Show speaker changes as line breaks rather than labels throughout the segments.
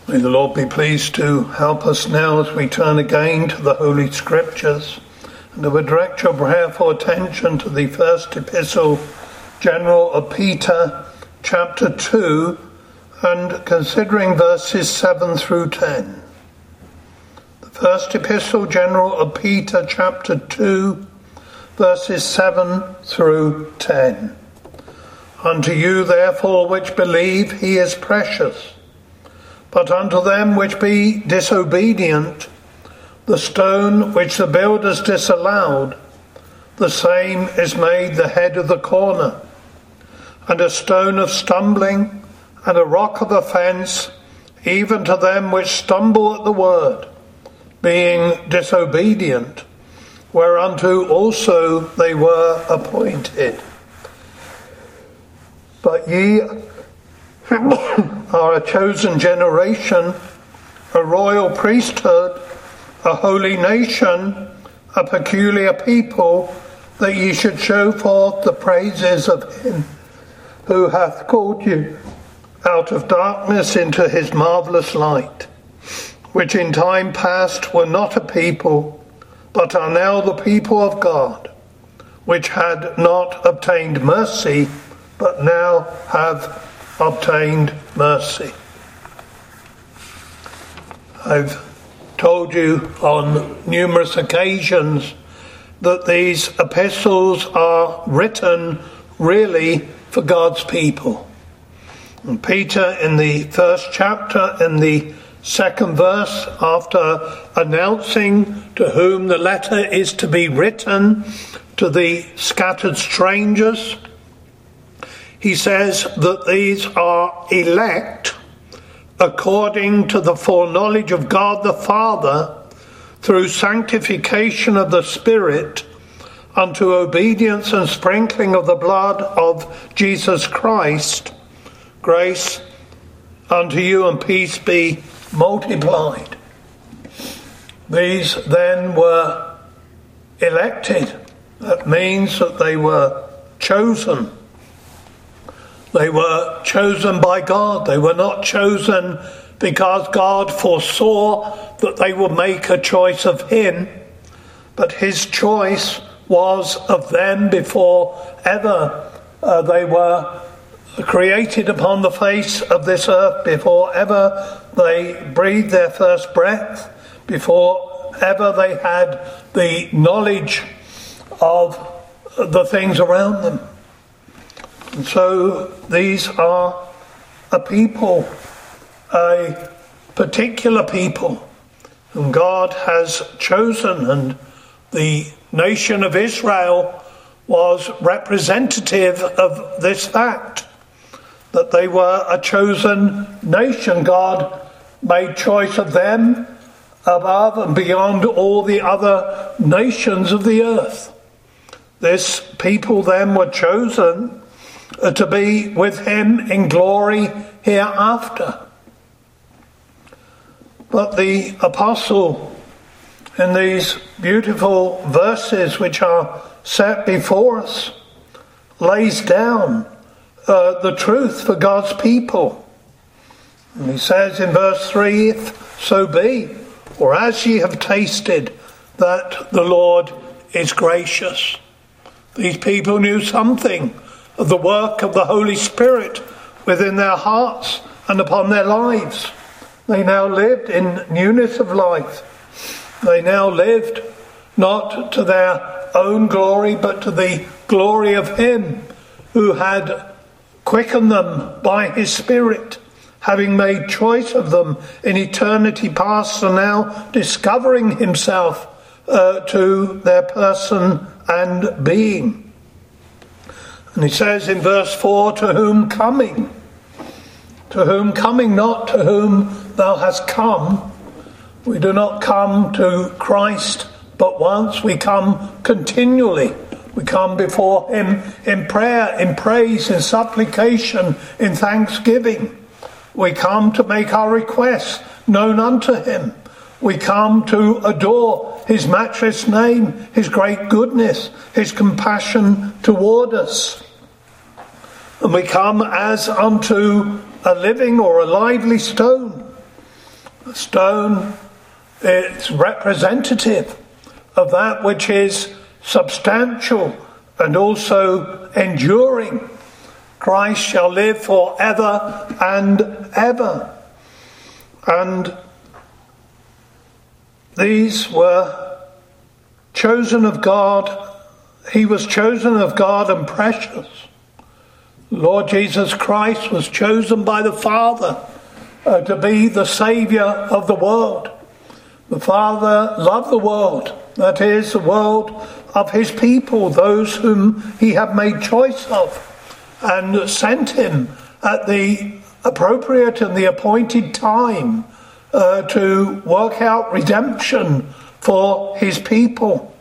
May the Lord be pleased to help us now as we turn again to the Holy Scriptures, and I would direct your prayerful attention to the first epistle general of Peter, chapter 2, and considering verses 7 through 10. The first epistle general of Peter, chapter 2, verses 7 through 10. Unto you therefore which believe he is precious. But unto them which be disobedient, the stone which the builders disallowed, the same is made the head of the corner, and a stone of stumbling, and a rock of offence, even to them which stumble at the word, being disobedient, whereunto also they were appointed. But ye are a chosen generation, a royal priesthood, a holy nation, a peculiar people, that ye should show forth the praises of him who hath called you out of darkness into his marvellous light, which in time past were not a people, but are now the people of God, which had not obtained mercy, but now have obtained mercy. I've told you on numerous occasions that these epistles are written really for God's people. And Peter, in the first chapter, in the second verse, after announcing to whom the letter is to be written, to the scattered strangers, he says that these are elect according to the foreknowledge of God the Father through sanctification of the Spirit unto obedience and sprinkling of the blood of Jesus Christ. Grace unto you and peace be multiplied. These then were elected. That means that they were chosen. They were chosen by God. They were not chosen because God foresaw that they would make a choice of him, but his choice was of them before ever they were created upon the face of this earth, before ever they breathed their first breath, before ever they had the knowledge of the things around them. And so these are a people, a particular people whom God has chosen, and the nation of Israel was representative of this fact, that they were a chosen nation. God made choice of them above and beyond all the other nations of the earth. This people then were chosen to be with him in glory hereafter. But the apostle, in these beautiful verses which are set before us, lays down the truth for God's people. And he says in verse 3, if so be, or as ye have tasted that the Lord is gracious. These people knew something of the work of the Holy Spirit within their hearts and upon their lives. They now lived in newness of life. They now lived not to their own glory, but to the glory of him who had quickened them by his Spirit, having made choice of them in eternity past, and now discovering himself to their person and being. And he says in verse 4, to whom coming, not to whom thou hast come. We do not come to Christ but once. We come continually. We come before him in prayer, in praise, in supplication, in thanksgiving. We come to make our requests known unto him. We come to adore his matchless name, his great goodness, his compassion toward us. And we come as unto a living or a lively stone. The stone is representative of that which is substantial and also enduring. Christ shall live forever and ever. And these were chosen of God. He was chosen of God and precious. Lord Jesus Christ was chosen by the Father to be the Saviour of the world. The Father loved the world, that is, the world of his people, those whom he had made choice of, and sent him at the appropriate and the appointed time to work out redemption for his people.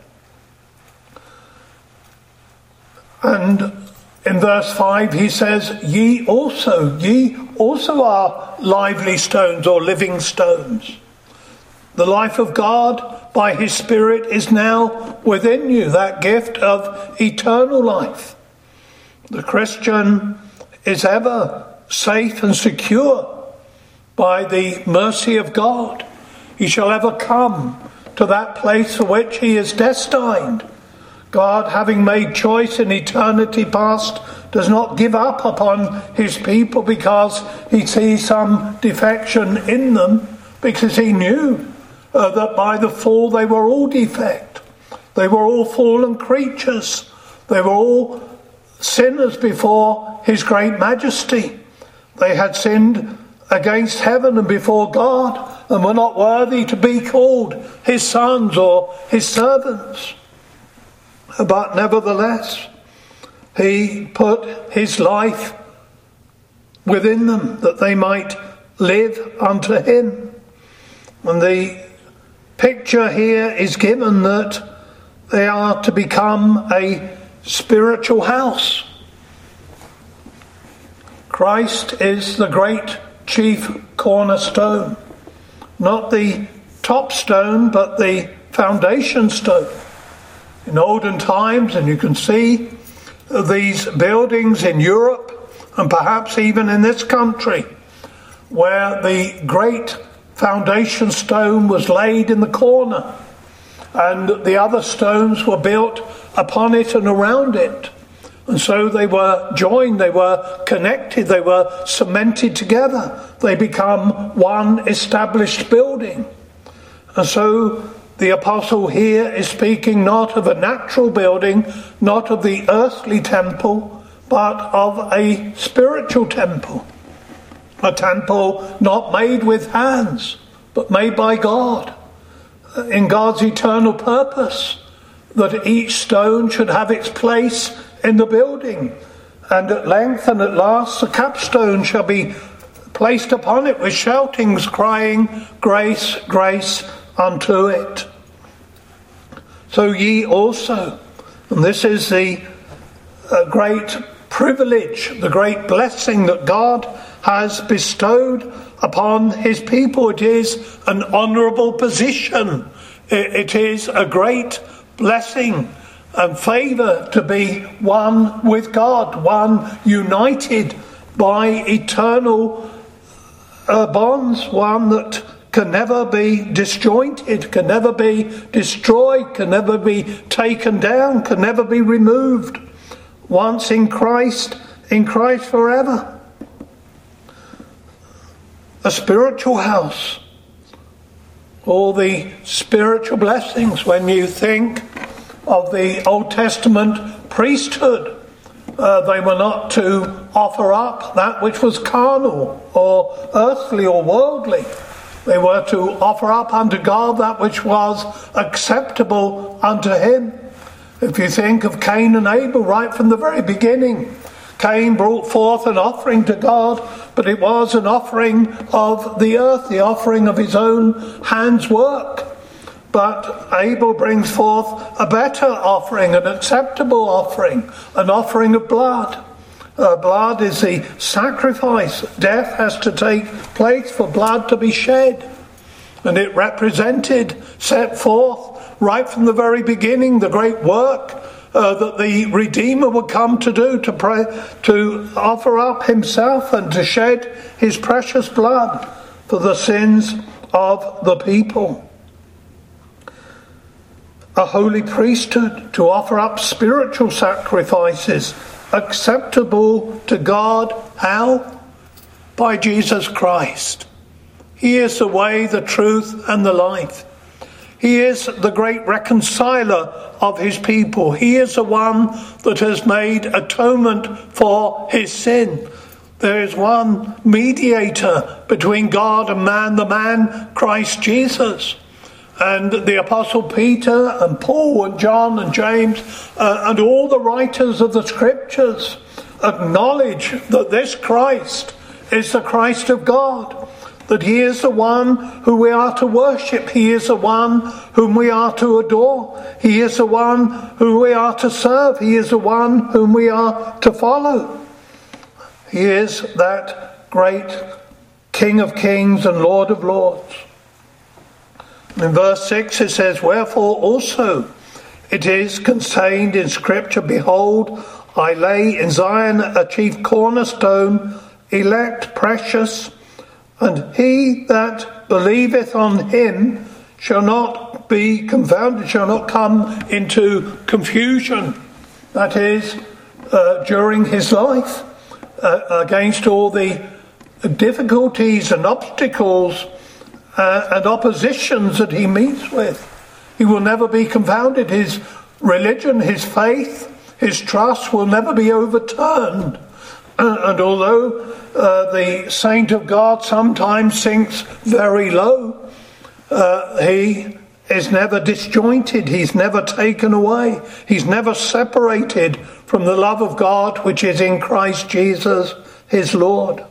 And in verse 5 he says, ye also are lively stones or living stones. The life of God by his Spirit is now within you, that gift of eternal life. The Christian is ever safe and secure by the mercy of God. He shall ever come to that place for which he is destined. God, having made choice in eternity past, does not give up upon his people because he sees some defection in them, because he knew that by the fall they were all defect. They were all fallen creatures. They were all sinners before his great majesty. They had sinned against heaven and before God, and were not worthy to be called his sons or his servants. But nevertheless, he put his life within them that they might live unto him. And the picture here is given that they are to become a spiritual house. Christ is the great chief cornerstone, not the top stone, but the foundation stone. In olden times, and you can see these buildings in Europe and perhaps even in this country, where the great foundation stone was laid in the corner and the other stones were built upon it and around it. And so they were joined, they were connected, they were cemented together. They become one established building. And so the apostle here is speaking not of a natural building, not of the earthly temple, but of a spiritual temple. A temple not made with hands, but made by God, in God's eternal purpose, that each stone should have its place in the building. And at length and at last the capstone shall be placed upon it with shoutings, crying, grace, grace unto it. So ye also, and this is the great privilege, the great blessing that God has bestowed upon his people. It is an honourable position. It is a great blessing and favour to be one with God, one united by eternal bonds, one that can never be disjointed, can never be destroyed, can never be taken down, can never be removed. Once in Christ forever. A spiritual house. All the spiritual blessings when you think of the Old Testament priesthood. They were not to offer up that which was carnal or earthly or worldly. They were to offer up unto God that which was acceptable unto him. If you think of Cain and Abel right from the very beginning, Cain brought forth an offering to God, but it was an offering of the earth, the offering of his own hand's work. But Abel brings forth a better offering, an acceptable offering, an offering of blood. Blood is the sacrifice. Death has to take place for blood to be shed. And it represented, set forth, right from the very beginning, the great work that the Redeemer would come to do, to pray, to offer up himself and to shed his precious blood for the sins of the people. A holy priesthood to offer up spiritual sacrifices acceptable to God. How? By Jesus Christ. He is the way, the truth, and the life. He is the great reconciler of his people. He is the one that has made atonement for his sin. There is one mediator between God and man, the man Christ Jesus. And the Apostle Peter and Paul and John and James and all the writers of the Scriptures acknowledge that this Christ is the Christ of God, that he is the one who we are to worship. He is the one whom we are to adore. He is the one who we are to serve. He is the one whom we are to follow. He is that great King of kings and Lord of lords. In verse 6 it says, "Wherefore also it is contained in Scripture, Behold, I lay in Zion a chief cornerstone, elect, precious, and he that believeth on him shall not be confounded," shall not come into confusion. That is, during his life, against all the difficulties and obstacles and oppositions that he meets with. He will never be confounded. His religion, his faith, his trust will never be overturned. And although the saint of God sometimes sinks very low, he is never disjointed. He's never taken away. He's never separated from the love of God which is in Christ Jesus, his Lord.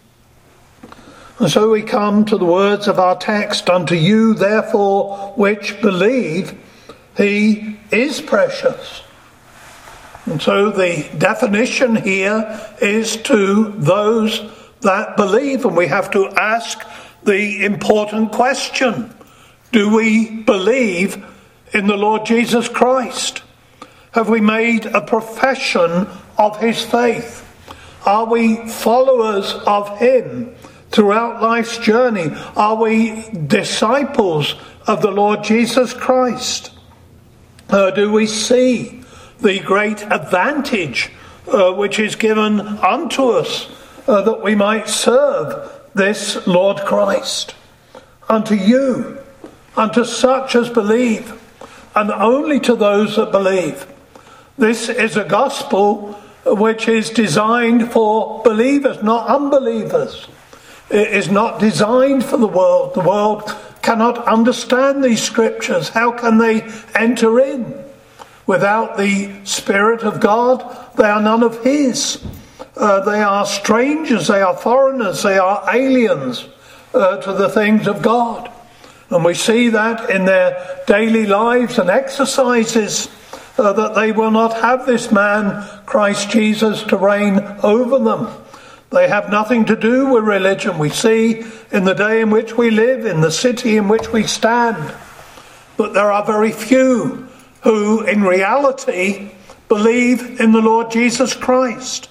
And so we come to the words of our text, "Unto you therefore which believe, he is precious." And so the definition here is to those that believe, and we have to ask the important question: do we believe in the Lord Jesus Christ? Have we made a profession of his faith? Are we followers of him throughout life's journey? Are we disciples of the Lord Jesus Christ? Do we see the great advantage which is given unto us that we might serve this Lord Christ? Unto you, unto such as believe, and only to those that believe. This is a gospel which is designed for believers, not unbelievers. It is not designed for the world. The world cannot understand these scriptures. How can they enter in? Without the Spirit of God, they are none of his. They are strangers, they are foreigners, they are aliens to the things of God. And we see that in their daily lives and exercises, that they will not have this man, Christ Jesus, to reign over them. They have nothing to do with religion. We see in the day in which we live, in the city in which we stand, that there are very few who in reality believe in the Lord Jesus Christ.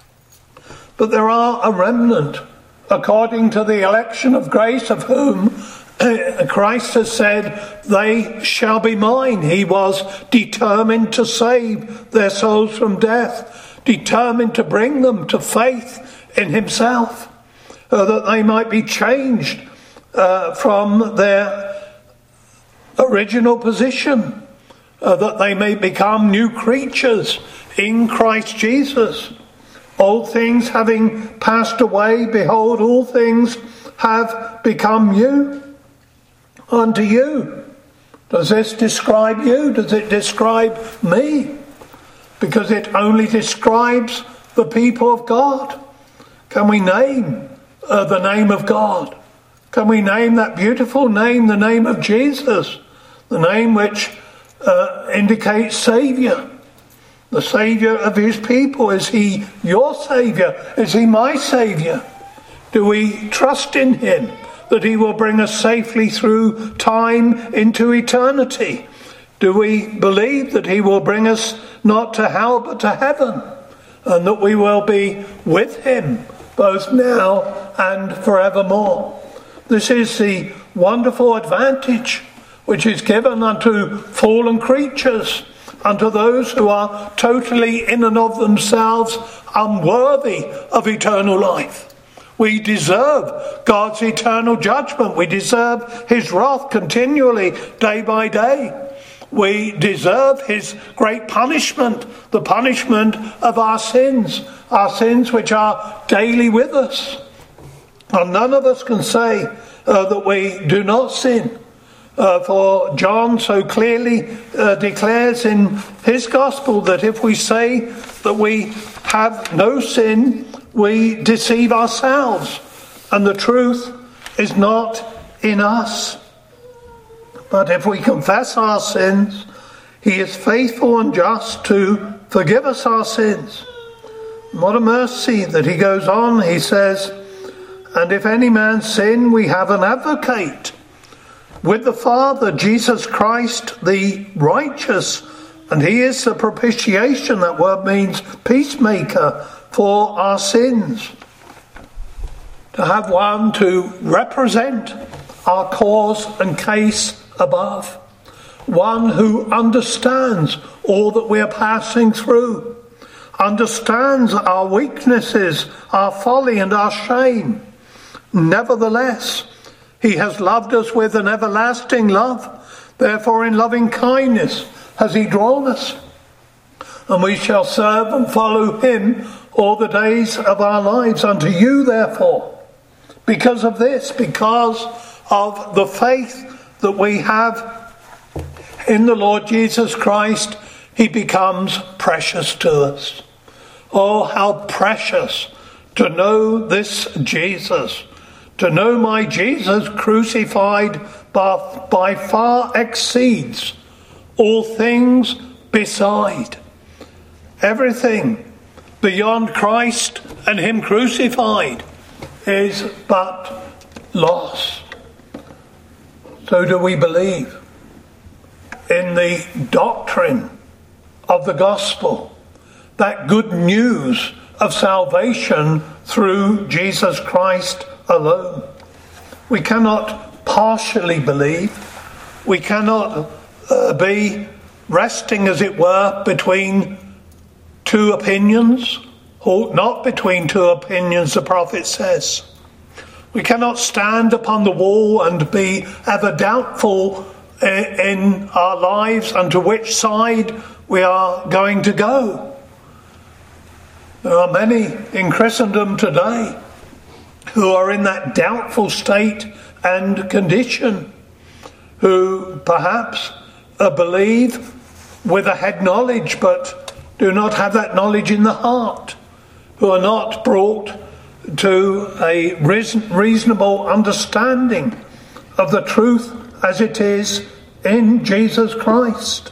But there are a remnant, according to the election of grace, of whom Christ has said, "They shall be mine." He was determined to save their souls from death, determined to bring them to faith in himself, that they might be changed from their original position, that they may become new creatures in Christ Jesus. Old things having passed away, behold, all things have become new unto you. Does this describe you? Does it describe me? Because it only describes the people of God. Can we name the name of God? Can we name that beautiful name, the name of Jesus? The name which indicates Saviour. The Saviour of his people. Is he your Saviour? Is he my Saviour? Do we trust in him, that he will bring us safely through time into eternity? Do we believe that he will bring us not to hell but to heaven, and that we will be with him both now and forevermore? This is the wonderful advantage which is given unto fallen creatures, unto those who are totally in and of themselves unworthy of eternal life. We deserve God's eternal judgment. We deserve his wrath continually, day by day. We deserve his great punishment, the punishment of our sins which are daily with us. And none of us can say that we do not sin. For John so clearly declares in his gospel that if we say that we have no sin, we deceive ourselves, and the truth is not in us. But if we confess our sins, he is faithful and just to forgive us our sins. What a mercy that he goes on, he says, and if any man sin, we have an advocate with the Father, Jesus Christ the righteous, and he is the propitiation. That word means peacemaker for our sins. To have one to represent our cause and case above, one who understands all that we are passing through, understands our weaknesses, our folly and our shame. Nevertheless, he has loved us with an everlasting love. Therefore, in loving kindness has he drawn us, and we shall serve and follow him all the days of our lives. Unto you, therefore, because of this, because of the faith that we have in the Lord Jesus Christ, he becomes precious to us. Oh, how precious to know this Jesus, to know my Jesus crucified by far exceeds all things beside. Everything beyond Christ and him crucified is but loss. So do we believe in the doctrine of the gospel, that good news of salvation through Jesus Christ alone. We cannot partially believe. We cannot be resting, as it were, between two opinions, or not between two opinions, the prophet says. We cannot stand upon the wall and be ever doubtful in our lives unto which side we are going to go. There are many in Christendom today who are in that doubtful state and condition, who perhaps believe with a head knowledge but do not have that knowledge in the heart, who are not brought to a reasonable understanding of the truth as it is in Jesus Christ.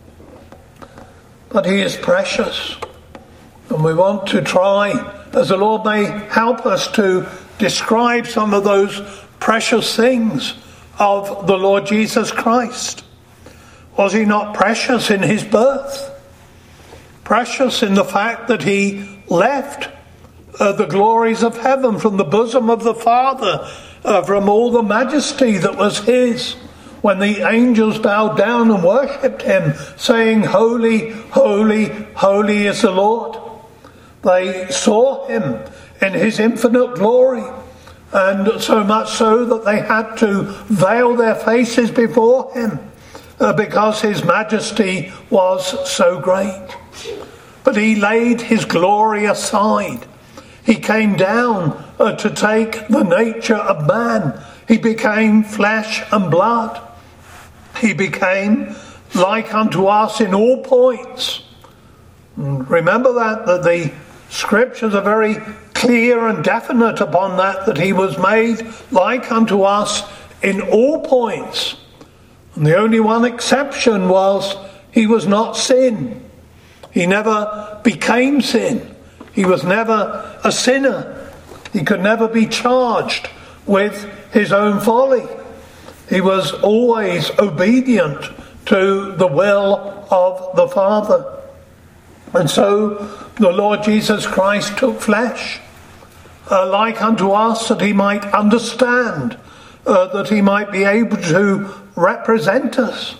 But he is precious, and we want to try, as the Lord may help us, to describe some of those precious things of the Lord Jesus Christ. Was he not precious in his birth? Precious in the fact that he left the glories of heaven from the bosom of the Father, from all the majesty that was his, when the angels bowed down and worshipped him, saying, "Holy, holy, holy is the Lord." They saw him in his infinite glory, and so much so that they had to veil their faces before him because his majesty was so great. But he laid his glory aside. He came down to take the nature of man. He became flesh and blood. He became like unto us in all points. And remember that the scriptures are very clear and definite upon that he was made like unto us in all points. And the only one exception was he was not sin. He never became sin. He was never a sinner. He could never be charged with his own folly. He was always obedient to the will of the Father. And so the Lord Jesus Christ took flesh, like unto us, that he might understand that he might be able to represent us.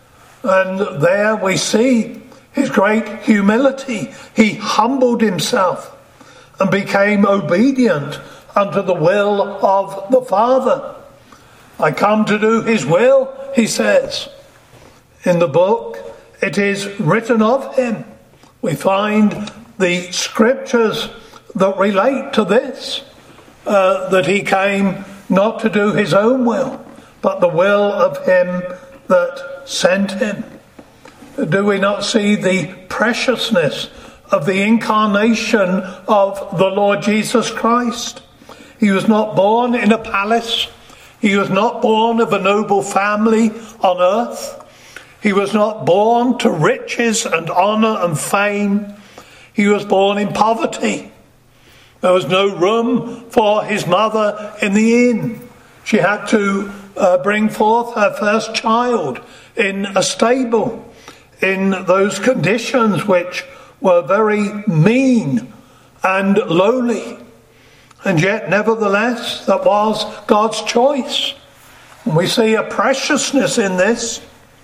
And there we see his great humility. He humbled himself and became obedient unto the will of the Father. I come to do his will, he says. In the book, it is written of him. We find the scriptures that relate to this, that he came not to do his own will, but the will of him that sent him. Do we not see the preciousness of the incarnation of the Lord Jesus Christ? He was not born in a palace. He was not born of a noble family on earth. He was not born to riches and honour and fame. He was born in poverty. There was no room for his mother in the inn. She had to bring forth her first child in a stable, in those conditions which were very mean and lowly. And yet, nevertheless, that was God's choice. And we see a preciousness in this.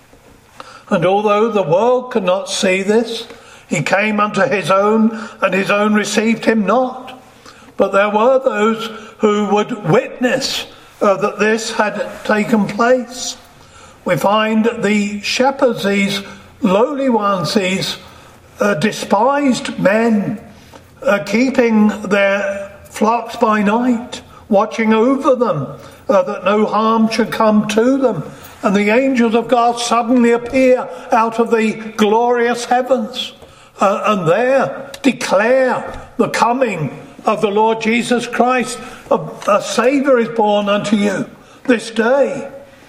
And although the world could not see this, he came unto his own, and his own received him not. But there were those who would witness that this had taken place. We find the shepherds, these lowly ones, these despised men, keeping their flocks by night, watching over them, that no harm should come to them. And the angels of God suddenly appear out of the glorious heavens and there declare the coming of the Lord Jesus Christ. A Saviour is born unto you this day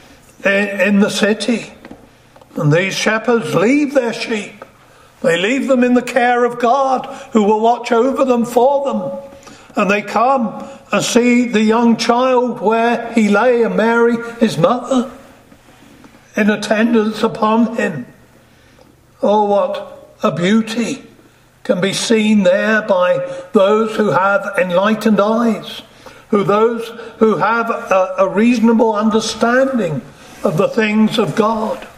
in the city. And these shepherds leave their sheep. They leave them in the care of God, who will watch over them for them. And they come and see the young child where he lay, and Mary, his mother, in attendance upon him. Oh, what a beauty can be seen there by those who have enlightened eyes, those who have a reasonable understanding of the things of God.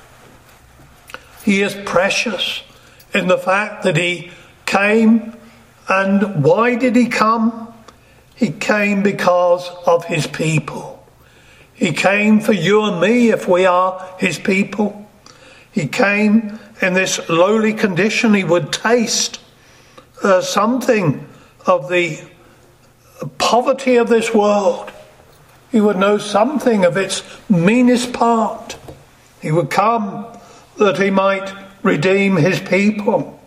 He is precious in the fact that he came. And why did he come? He came because of his people. He came for you and me if we are his people. He came in this lowly condition. He would taste something of the poverty of this world. He would know something of its meanest part. He would come that he might redeem his people.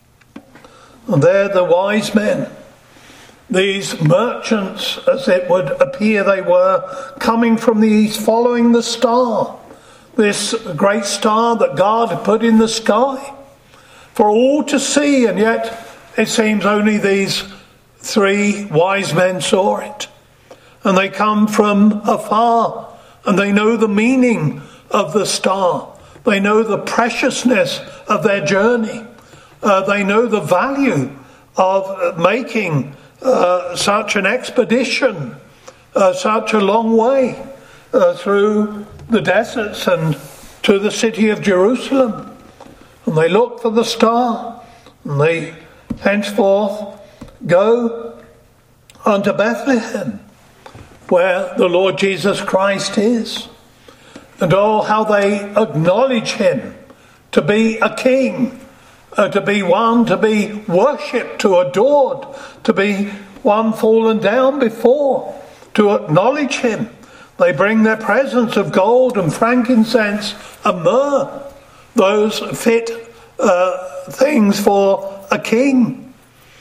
And there the wise men, these merchants, as it would appear they were, coming from the east, following the star, this great star that God had put in the sky for all to see, and yet it seems only these three wise men saw it. And they come from afar, and they know the meaning of the star. They know the preciousness of their journey. They know the value of making such an expedition, such a long way through the deserts and to the city of Jerusalem. And they look for the star, and they henceforth go unto Bethlehem, where the Lord Jesus Christ is. And oh, how they acknowledge him to be a king, to be one to be worshipped, to adored, to be one fallen down before, to acknowledge him. They bring their presents of gold and frankincense and myrrh, those fit things for a king.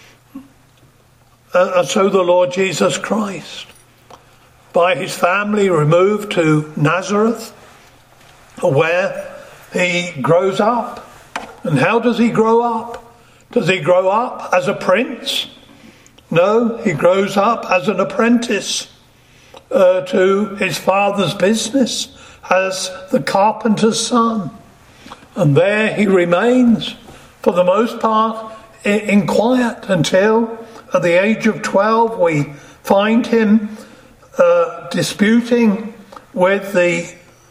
And so the Lord Jesus Christ, by his family, removed to Nazareth, where he grows up. And how does he grow up? Does he grow up as a prince? No, he grows up as an apprentice to his father's business, as the carpenter's son. And there he remains, for the most part, in quiet, until at the age of 12 we find him disputing with the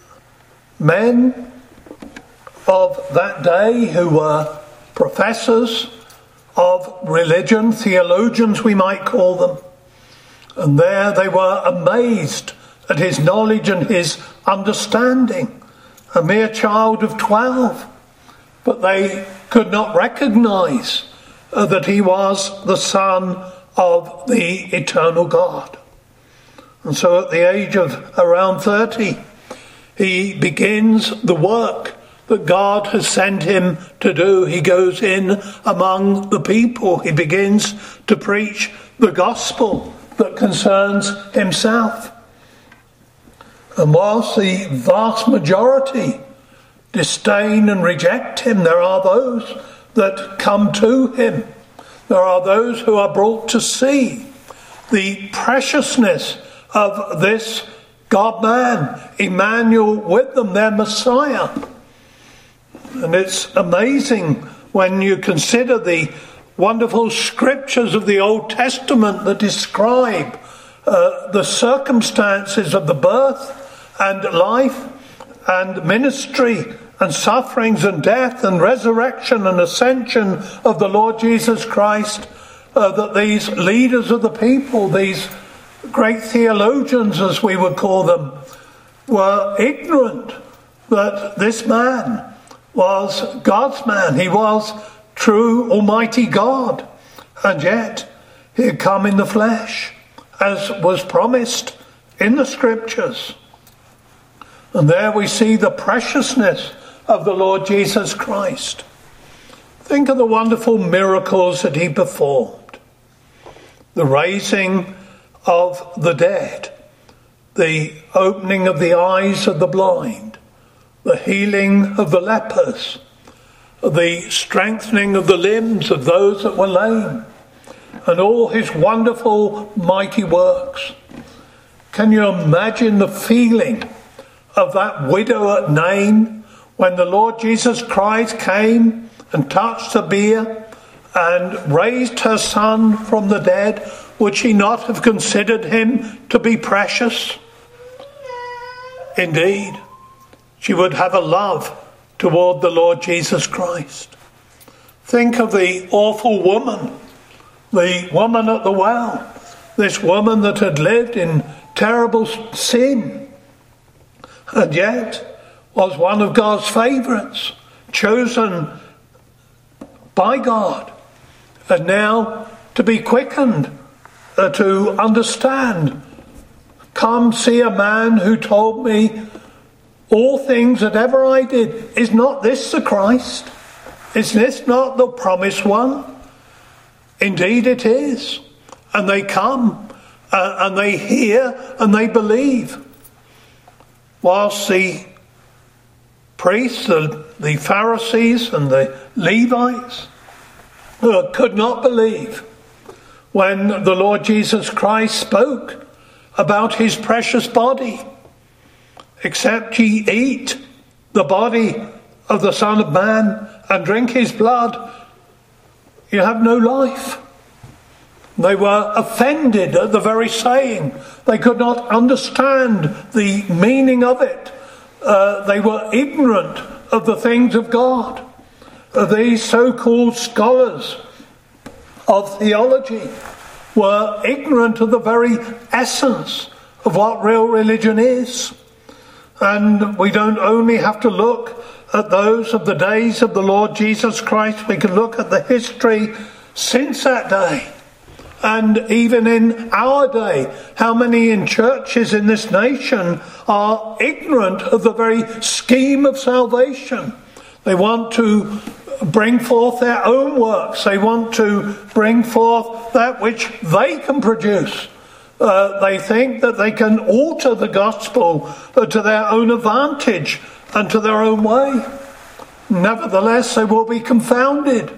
men of that day who were professors of religion, theologians we might call them. And there they were amazed at his knowledge and his understanding, a mere child of 12. But they could not recognize that he was the Son of the eternal God. And so at the age of around 30, he begins the work that God has sent him to do. He goes in among the people. He begins to preach the gospel that concerns himself. And whilst the vast majority disdain and reject him, there are those that come to him. There are those who are brought to see the preciousness of this God-man, Emmanuel with them, their Messiah. And it's amazing when you consider the wonderful scriptures of the Old Testament that describe the circumstances of the birth and life and ministry and sufferings and death and resurrection and ascension of the Lord Jesus Christ, that these leaders of the people, these great theologians as we would call them, were ignorant that this man was God's man. He was true Almighty God, and yet he had come in the flesh as was promised in the scriptures. And there we see the preciousness of the Lord Jesus Christ. Think of the wonderful miracles that he performed. The raising of the dead, the opening of the eyes of the blind, the healing of the lepers, the strengthening of the limbs of those that were lame, and all his wonderful mighty works. Can you imagine the feeling of that widow at Nain when the Lord Jesus Christ came and touched the bier and raised her son from the dead? Would she not have considered him to be precious? Indeed, she would have a love toward the Lord Jesus Christ. Think of the awful woman, the woman at the well, this woman that had lived in terrible sin and yet was one of God's favourites, chosen by God, and now to be quickened, to understand. Come see a man who told me all things that ever I did. Is not this the Christ? Is this not the promised one? Indeed it is. And they come and they hear and they believe. Whilst the priests, the Pharisees and the Levites could not believe when the Lord Jesus Christ spoke about his precious body. Except ye eat the body of the Son of Man and drink his blood, you have no life. They were offended at the very saying. They could not understand the meaning of it. They were ignorant of the things of God. These so-called scholars of theology were ignorant of the very essence of what real religion is. And we don't only have to look at those of the days of the Lord Jesus Christ. We can look at the history since that day. And even in our day, how many in churches in this nation are ignorant of the very scheme of salvation? They want to bring forth their own works. They want to bring forth that which they can produce. They think that they can alter the gospel to their own advantage and to their own way. Nevertheless, they will be confounded.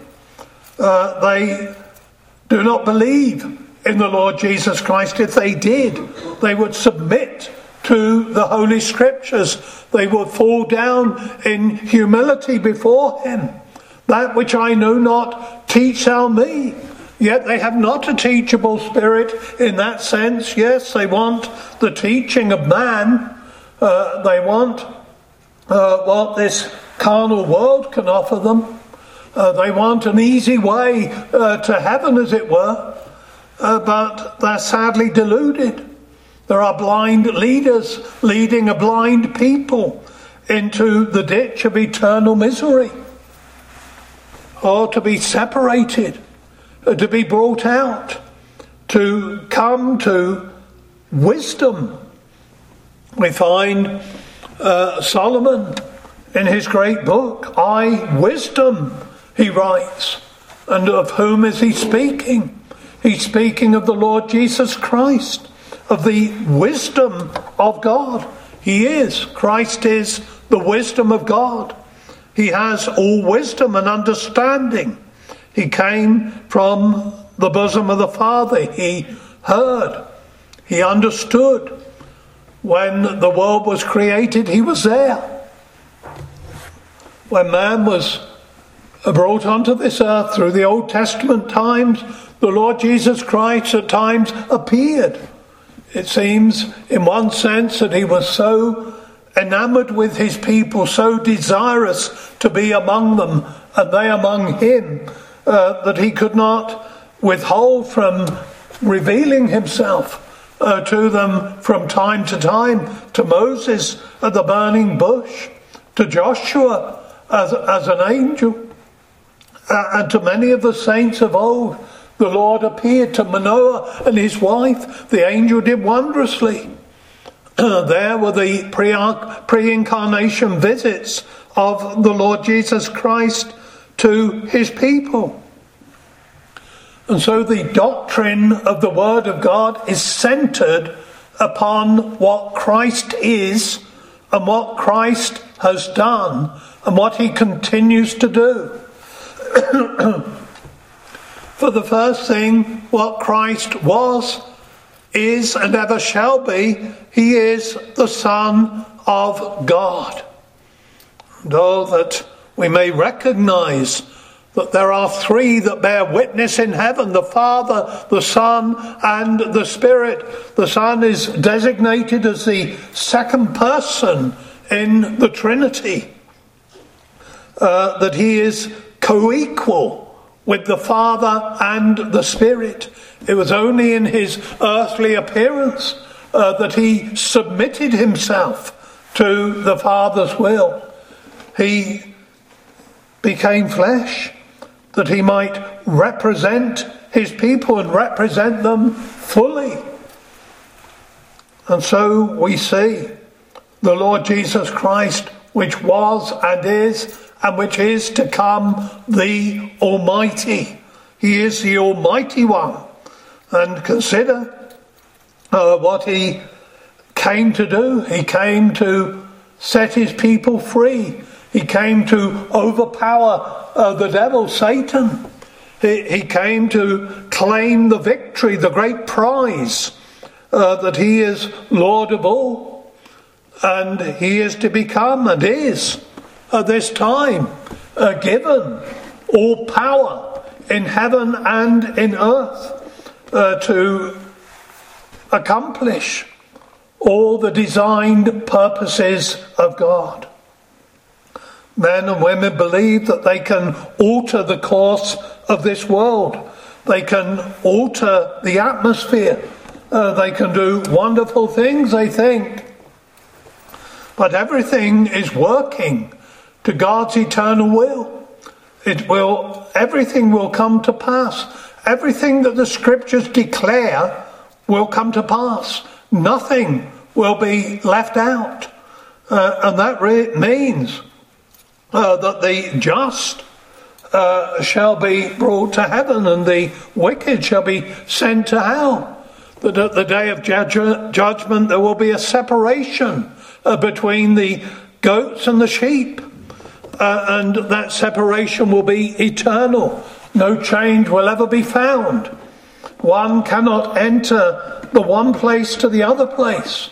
They do not believe in the Lord Jesus Christ. If they did, they would submit to the Holy Scriptures. They would fall down in humility before him. That which I know not, teach thou me. Yet they have not a teachable spirit in that sense. Yes, they want the teaching of man, They want what this carnal world can offer them. They want an easy way to heaven, as it were, but they're sadly deluded. There are blind leaders leading a blind people into the ditch of eternal misery, or to be separated, to be brought out, to come to wisdom. We find Solomon in his great book, I, wisdom, he writes. And of whom is he speaking? He's speaking of the Lord Jesus Christ, of the wisdom of God. Christ is the wisdom of God. He has all wisdom and understanding. He came from the bosom of the Father. He heard. He understood. When the world was created, he was there. When man was brought onto this earth through the Old Testament times, the Lord Jesus Christ at times appeared. It seems, in one sense, that he was so enamored with his people, so desirous to be among them and they among him, that he could not withhold from revealing himself to them from time to time, to Moses at the burning bush, to Joshua as an angel, and to many of the saints of old. The Lord appeared to Manoah and his wife. The angel did wondrously. There were the pre-incarnation visits of the Lord Jesus Christ to his people. And so the doctrine of the Word of God is centered upon what Christ is and what Christ has done and what he continues to do. For the first thing, what Christ was, is, and ever shall be, he is the Son of God. And that we may recognize that there are three that bear witness in heaven: the Father, the Son, and the Spirit. The Son is designated as the second person in the Trinity. That he is co-equal with the Father and the Spirit. It was only in his earthly appearance that he submitted himself to the Father's will. He became flesh that he might represent his people and represent them fully. And so we see the Lord Jesus Christ, which was and is and which is to come, the Almighty. He is the Almighty One. And consider what he came to do. He came to set his people free. He came to overpower the devil, Satan. He came to claim the victory, the great prize, that he is Lord of all. And he is to become, and is, at this time, given all power in heaven and in earth to accomplish all the designed purposes of God. Men and women believe that they can alter the course of this world. They can alter the atmosphere. They can do wonderful things, they think. But everything is working to God's eternal will. Everything will come to pass. Everything that the scriptures declare will come to pass. Nothing will be left out. And that means that the just shall be brought to heaven and the wicked shall be sent to hell. That at the day of judgment there will be a separation between the goats and the sheep. And that separation will be eternal. No change will ever be found. One cannot enter the one place to the other place.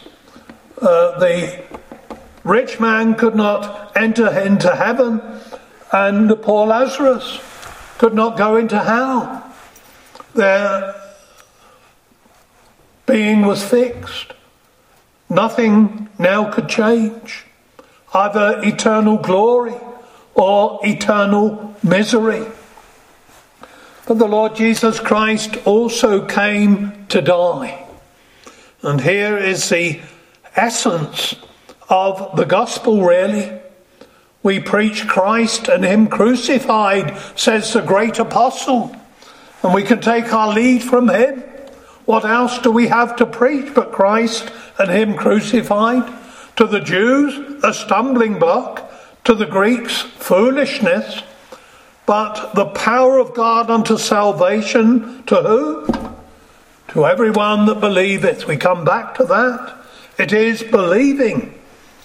The rich man could not enter into heaven, and the poor Lazarus could not go into hell. Their being was fixed. Nothing now could change, either eternal glory or eternal misery. But the Lord Jesus Christ also came to die. And here is the essence of the gospel, really. We preach Christ and him crucified, says the great apostle. And we can take our lead from him. What else do we have to preach but Christ and him crucified? To the Jews, a stumbling block. To the Greeks, foolishness. But the power of God unto salvation, to who? To everyone that believeth. We come back to that. It is believing.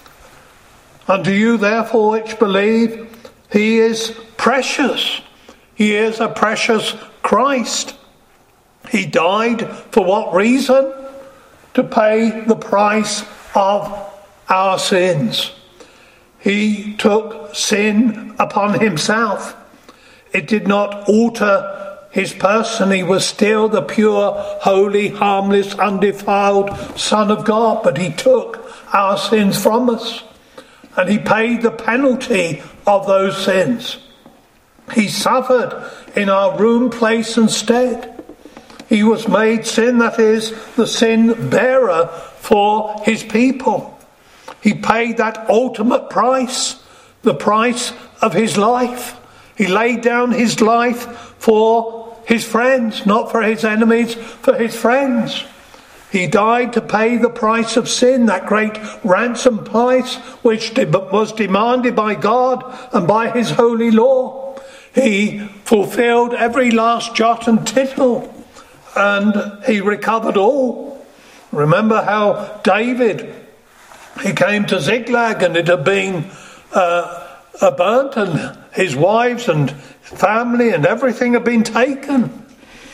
Unto you therefore which believe, he is precious. He is a precious Christ. He died for what reason? To pay the price of our sins. He took sin upon himself. It did not alter his person. He was still the pure, holy, harmless, undefiled Son of God, but he took our sins from us. And he paid the penalty of those sins. He suffered in our room, place and stead. He was made sin, that is, the sin bearer for his people. He paid that ultimate price, the price of his life. He laid down his life for his friends, not for his enemies, for his friends. He died to pay the price of sin, that great ransom price which was demanded by God and by his holy law. He fulfilled every last jot and tittle, and he recovered all. Remember how David, he came to Ziklag and it had been burnt, and his wives and family and everything had been taken.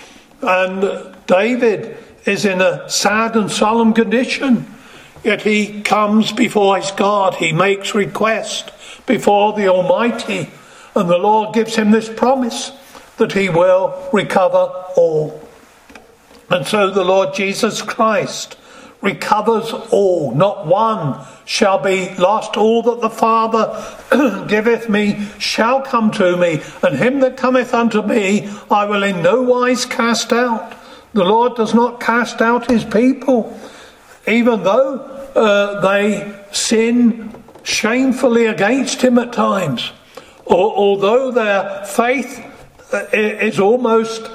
And David is in a sad and solemn condition, yet he comes before his God. He makes request before the Almighty, and the Lord gives him this promise that he will recover all. And so the Lord Jesus Christ recovers all. Not one shall be lost. All that the Father giveth me shall come to me, and him that cometh unto me I will in no wise cast out. The Lord does not cast out his people, even though they sin shamefully against him at times, or although their faith is almost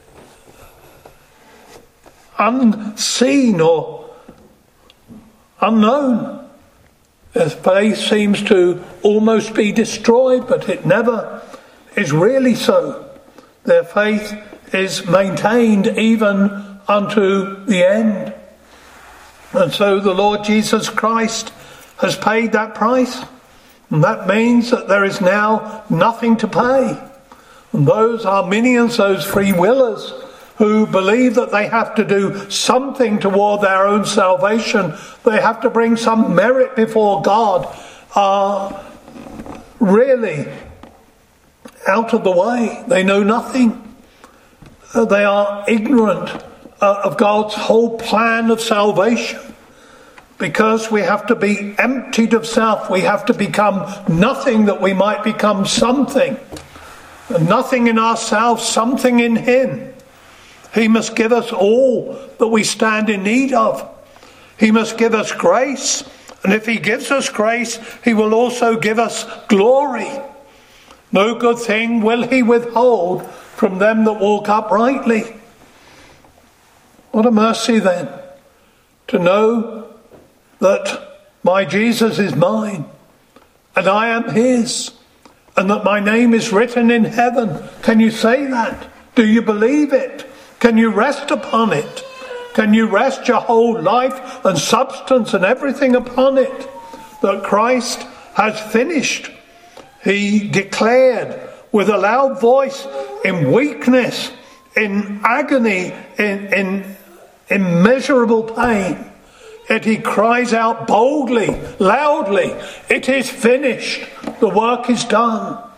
unseen or unknown. Their faith seems to almost be destroyed, but it never is really so. Their faith is maintained even unto the end. And so the Lord Jesus Christ has paid that price. And that means that there is now nothing to pay. And those Arminians, those free willers, who believe that they have to do something toward their own salvation, they have to bring some merit before God, are really out of the way. They know nothing. They are ignorant of God's whole plan of salvation. Because we have to be emptied of self. We have to become nothing that we might become something. And nothing in ourselves, something in him. He must give us all that we stand in need of. He must give us grace. And if he gives us grace, he will also give us glory. No good thing will he withhold from them that walk uprightly. What a mercy then, to know that my Jesus is mine and I am his, and that my name is written in heaven. Can you say that? Do you believe it? Can you rest upon it? Can you rest your whole life and substance and everything upon it? That Christ has finished. He declared with a loud voice, in weakness, in agony, in immeasurable pain. Yet he cries out boldly, loudly, it is finished. The work is done.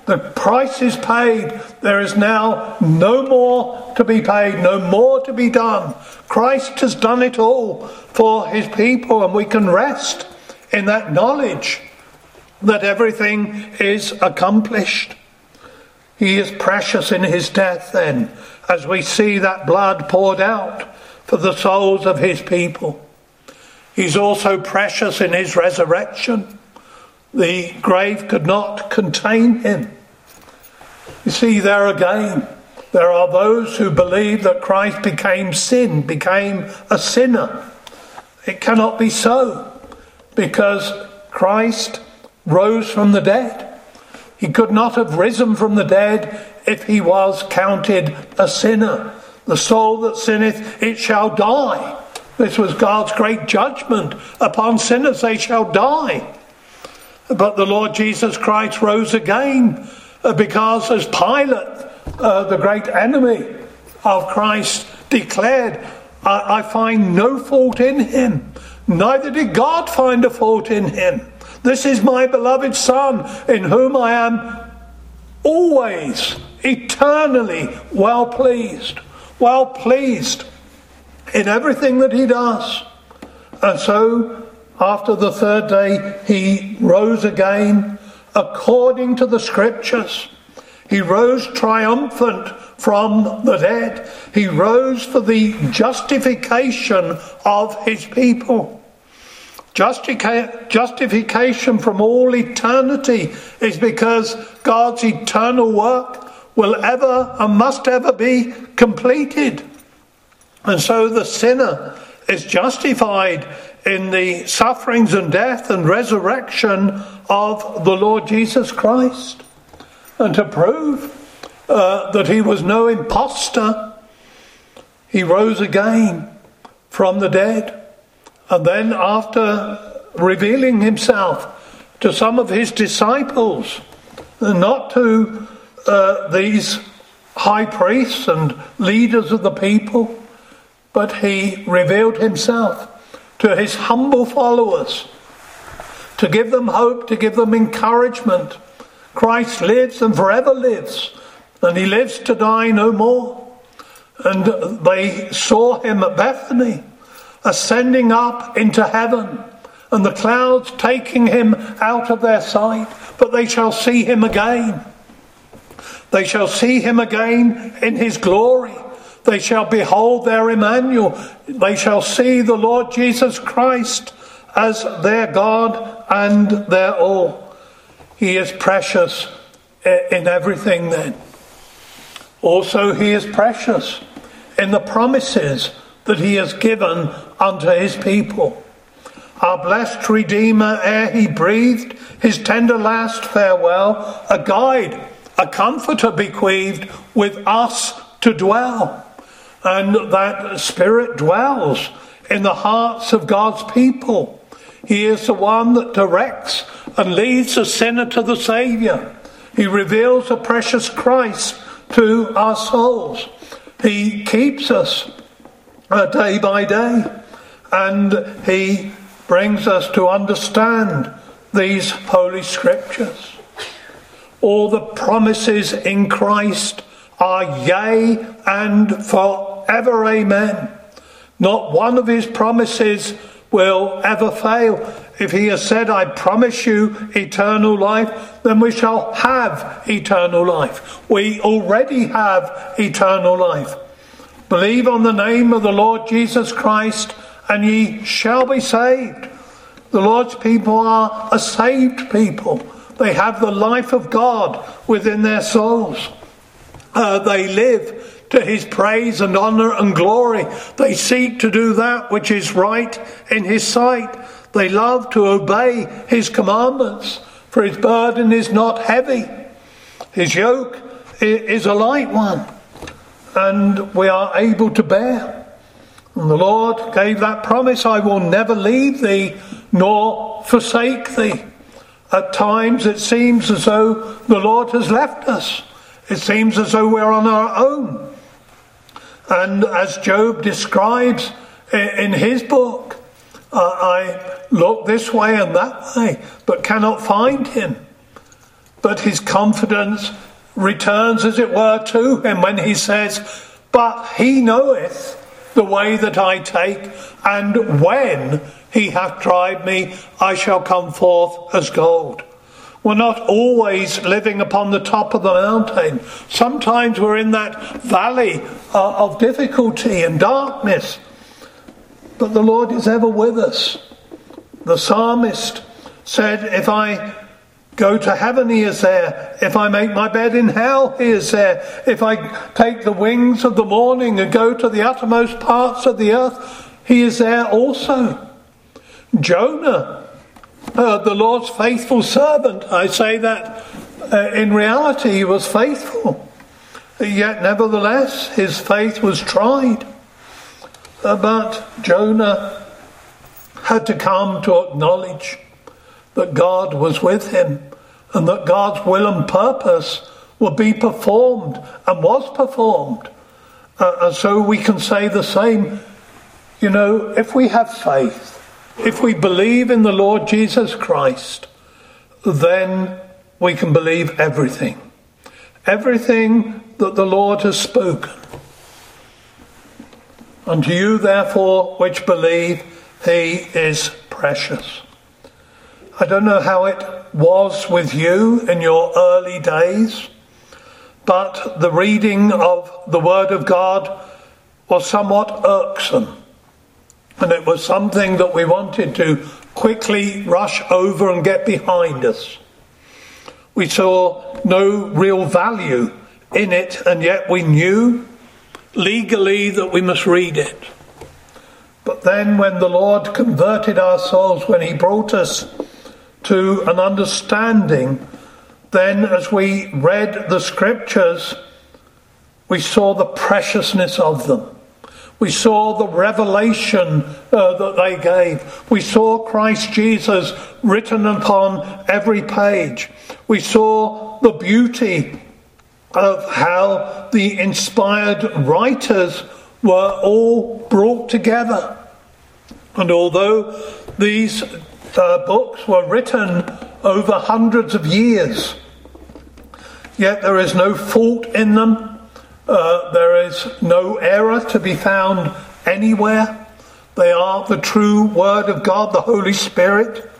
The price is paid. There is now no more to be paid, no more to be done. Christ has done it all for his people, and we can rest in that knowledge that everything is accomplished. He is precious in his death then, as we see that blood poured out for the souls of his people. He's also precious in his resurrection. The grave could not contain him. You see, there again, there are those who believe that Christ became sin, became a sinner. It cannot be so, because Christ rose from the dead. He could not have risen from the dead if he was counted a sinner. The soul that sinneth, it shall die. This was God's great judgment upon sinners. They shall die. But the Lord Jesus Christ rose again because, as Pilate, the great enemy of Christ, declared, I find no fault in him. Neither did God find a fault in him. This is my beloved Son, in whom I am always, eternally well pleased in everything that he does. And so, after the third day, he rose again according to the Scriptures. He rose triumphant from the dead. He rose for the justification of his people. Justification from all eternity is because God's eternal work will ever and must ever be completed. And so the sinner is justified in the sufferings and death and resurrection of the Lord Jesus Christ. And to prove that he was no imposter, he rose again from the dead. And then, after revealing himself to some of his disciples, not to these high priests and leaders of the people, but he revealed himself to his humble followers to give them hope, to give them encouragement. Christ lives and forever lives, and he lives to die no more. And they saw him at Bethany, ascending up into heaven, and the clouds taking him out of their sight. But they shall see him again. They shall see him again in his glory. They shall behold their Emmanuel. They shall see the Lord Jesus Christ as their God and their all. He is precious in everything then. Also, he is precious in the promises that he has given unto his people. Our blessed Redeemer, ere he breathed his tender last farewell, a guide, a comforter bequeathed with us to dwell. And that Spirit dwells in the hearts of God's people. He is the one that directs and leads the sinner to the Saviour. He reveals the precious Christ to our souls. He keeps us day by day, and he brings us to understand these Holy Scriptures. All the promises in Christ are yea and forever amen. Not one of his promises will ever fail. If he has said, I promise you eternal life, then we shall have eternal life. We already have eternal life. Believe on the name of the Lord Jesus Christ, and ye shall be saved. The Lord's people are a saved people. They have the life of God within their souls. They live to his praise and honour and glory. They seek to do that which is right in his sight. They love to obey his commandments, for his burden is not heavy. His yoke is a light one, and we are able to bear. And the Lord gave that promise, I will never leave thee nor forsake thee. At times it seems as though the Lord has left us. It seems as though we're on our own. And as Job describes in his book, I look this way and that way, but cannot find him. But his confidence returns, as it were, to him when he says, but he knoweth the way that I take, and when he hath tried me, I shall come forth as gold. We're not always living upon the top of the mountain. Sometimes we're in that valley of difficulty and darkness. But the Lord is ever with us. The psalmist said, if I go to heaven, he is there. If I make my bed in hell, he is there. If I take the wings of the morning and go to the uttermost parts of the earth, he is there also. Jonah, the Lord's faithful servant, I say that in reality he was faithful. Yet nevertheless his faith was tried. But Jonah had to come to acknowledge that God was with him and that God's will and purpose would be performed and was performed. And so we can say the same. You know, if we have faith, if we believe in the Lord Jesus Christ, then we can believe everything. Everything that the Lord has spoken. Unto you, therefore, which believe, he is precious. I don't know how it was with you in your early days, but the reading of the Word of God was somewhat irksome. And it was something that we wanted to quickly rush over and get behind us. We saw no real value in it, and yet we knew legally that we must read it. But then when the Lord converted our souls, when he brought us to an understanding, then as we read the scriptures, we saw the preciousness of them. We saw the revelation that they gave. We saw Christ Jesus written upon every page. We saw the beauty of how the inspired writers were all brought together. And although these books were written over hundreds of years, yet there is no fault in them. There is no error to be found anywhere. They are the true Word of God. The Holy Spirit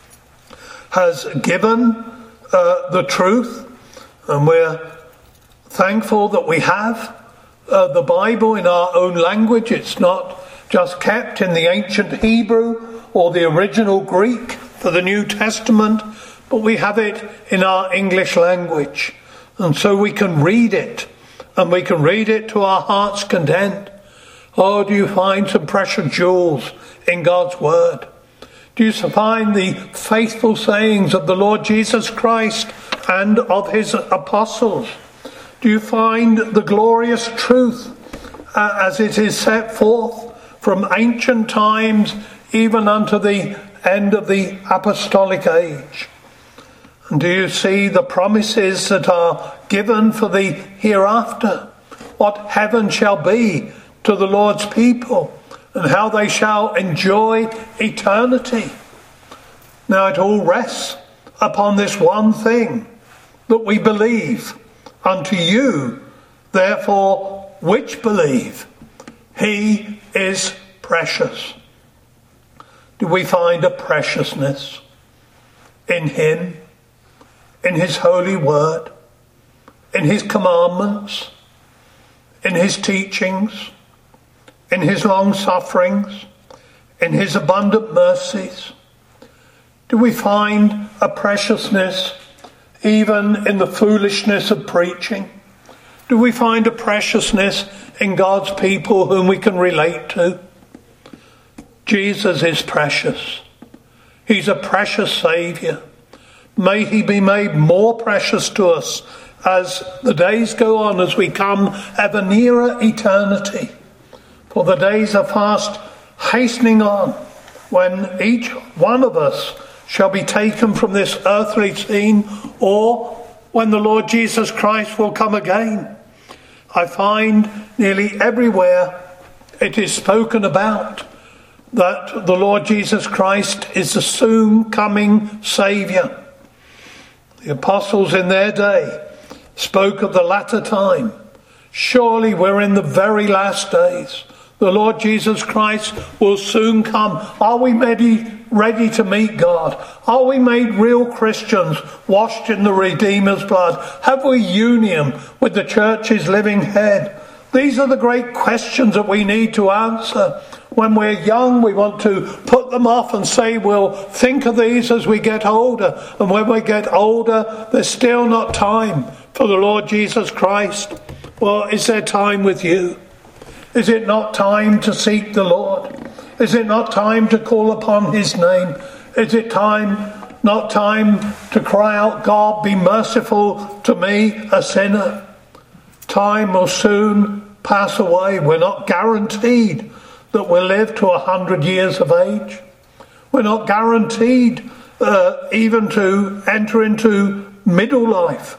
has given the truth, and we're thankful that we have the Bible in our own language. It's not just kept in the ancient Hebrew or the original Greek for the New Testament, but we have it in our English language. And so we can read it, and we can read it to our heart's content. Oh, do you find some precious jewels in God's Word? Do you find the faithful sayings of the Lord Jesus Christ and of his apostles? Do you find the glorious truth as it is set forth from ancient times even unto the end of the apostolic age? And do you see the promises that are given for the hereafter? What heaven shall be to the Lord's people, and how they shall enjoy eternity. Now it all rests upon this one thing, that we believe. Unto you, therefore, which believe, he is precious. Do we find a preciousness in him, in his holy word, in his commandments, in his teachings, in his long sufferings, in his abundant mercies? Do we find a preciousness even in the foolishness of preaching? Do we find a preciousness in God's people whom we can relate to? Jesus is precious. He's a precious Saviour. May he be made more precious to us as the days go on, as we come ever nearer eternity. For the days are fast hastening on, when each one of us shall be taken from this earthly scene, or when the Lord Jesus Christ will come again. I find nearly everywhere it is spoken about that the Lord Jesus Christ is the soon coming Saviour. The apostles in their day spoke of the latter time. Surely we're in the very last days. The Lord Jesus Christ will soon come. Are we ready to meet God? Are we made real Christians, washed in the Redeemer's blood? Have we union with the church's living head? These are the great questions that we need to answer. When we're young, we want to put them off and say we'll think of these as we get older. And when we get older, there's still not time for the Lord Jesus Christ. Well, is there time with you? Is it not time to seek the Lord? Is it not time to call upon his name? Is it not time to cry out, God, be merciful to me, a sinner? Time will soon pass away. We're not guaranteed that we'll live to 100 years of age. We're not guaranteed even to enter into middle life.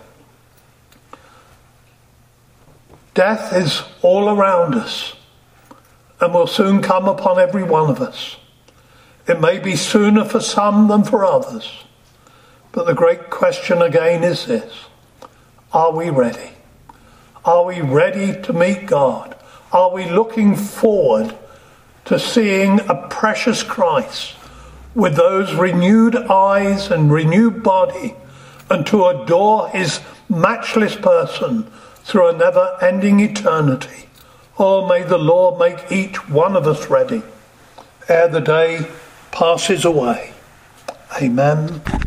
Death is all around us and will soon come upon every one of us. It may be sooner for some than for others. But the great question again is this: are we ready? Are we ready to meet God? Are we looking forward to seeing a precious Christ with those renewed eyes and renewed body, and to adore his matchless person through a never-ending eternity? Oh, may the Lord make each one of us ready ere the day passes away. Amen.